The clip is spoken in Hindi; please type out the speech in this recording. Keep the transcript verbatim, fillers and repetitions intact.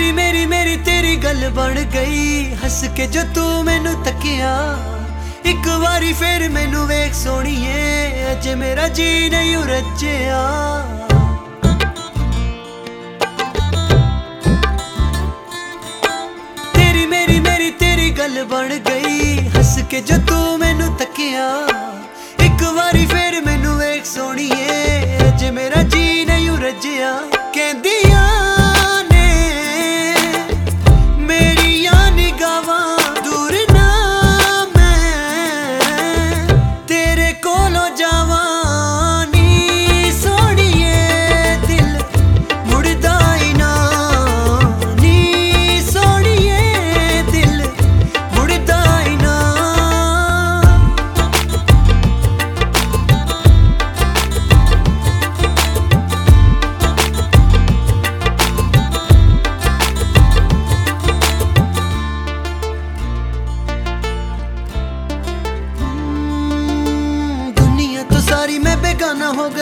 तेरी मेरी मेरी तेरी गल बन गई, हस के जो तू मैनू तकिया। एक बारी फिर मैनू वेख सोहणीए, अजे मेरा जी नहीं रज्जिया। तेरी मेरी मेरी तेरी गल बन गई, हस के जो तू मैनू तकिया। एक बारी फिर मैनू वेख सोहणीए, अजे मेरा जी नहीं रज्जिया। कहंदियां हो